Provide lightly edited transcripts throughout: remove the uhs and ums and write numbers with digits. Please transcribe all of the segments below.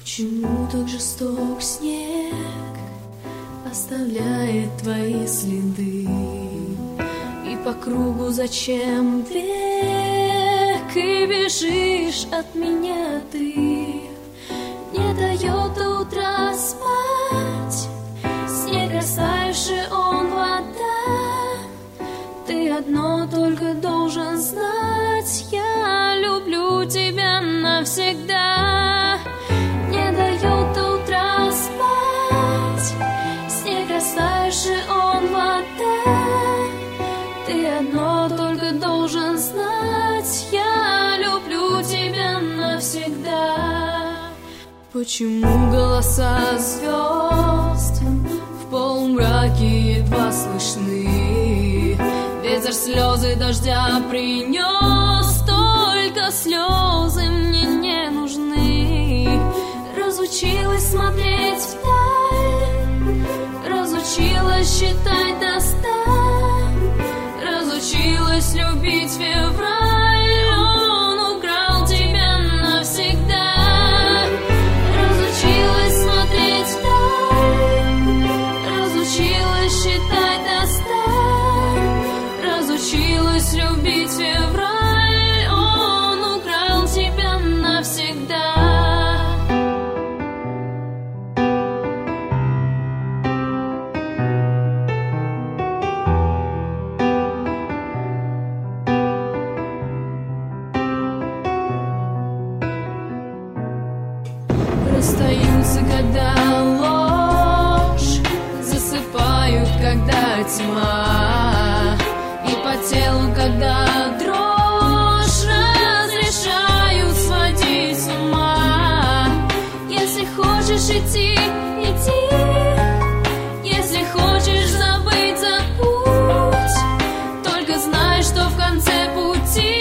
Почему так жесток снег оставляет твои следы? И по кругу зачем бег? И бежишь от меня ты. Не дает до утра спать снег, растаявший он вода. Ты одно только должен знать: я люблю тебя навсегда. Не дает до утра спать снег, растаявший он вода. Ты одно только должен знать: я люблю тебя навсегда. Почему голоса звезд в полумраке едва слышны? Ветер слезы дождя принес, только слезы мне не нужны. Разучилась смотреть вдаль, разучилась считать до 100, разучилась любить февраль. Он украл тебя навсегда. Разучилась смотреть вдаль, разучилась считать до 100, разучилась любить февраль. Он украл тебя навсегда. Расстаются, когда ложь, засыпают, когда тьма, и по телу, когда дрожь, разрешают сводить с ума. Если хочешь идти, иди. Если хочешь забыть, забудь. Только знай, что в конце пути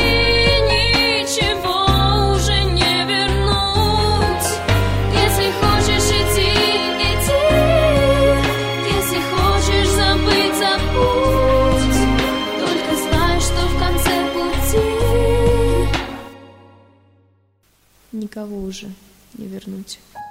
ничего уже не вернуть. Если хочешь идти, иди. Если хочешь забыть, забудь. Только знай, что в конце пути никого уже не вернуть.